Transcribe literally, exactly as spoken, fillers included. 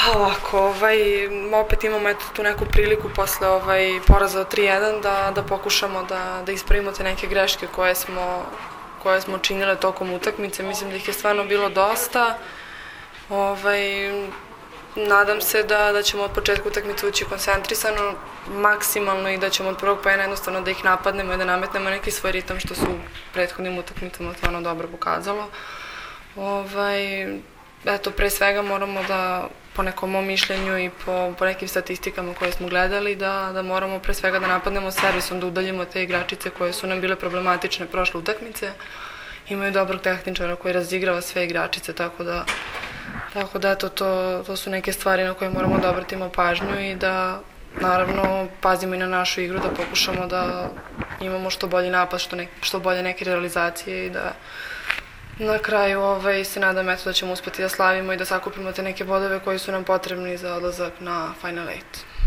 Pa ovako, ovaj, opet imamo eto, tu neku priliku posle ovaj, poraza od tri jedan da, da pokušamo da, da ispravimo te neke greške koje smo, koje smo činile tokom utakmice. Mislim da ih je stvarno bilo dosta. Ovaj, nadam se da, da ćemo od početka utakmice ući koncentrisano, maksimalno i da ćemo od prvog poena jednostavno da ih napadnemo i da nametnemo neki svoj ritam što su u prethodnim utakmicama stvarno dobro pokazalo. Ovaj, eto, pre svega moramo da, po nekom mom mišljenju i po, po nekim statistikama koje smo gledali, da, da moramo pre svega da napadnemo servisom, da udaljimo te igračice koje su nam bile problematične prošle utakmice. Imaju dobrog tehničara koji razigrava sve igračice, tako da, tako da eto, to, to su neke stvari na koje moramo da obratimo pažnju i da, naravno, pazimo i na našu igru, da pokušamo da imamo što bolji napad, što, ne, što bolje neke realizacije i da na kraju ovaj, se nadam eto, da ćemo uspeti da slavimo i da sakupimo te neke bodove koji su nam potrebni za odlazak na Final Eight.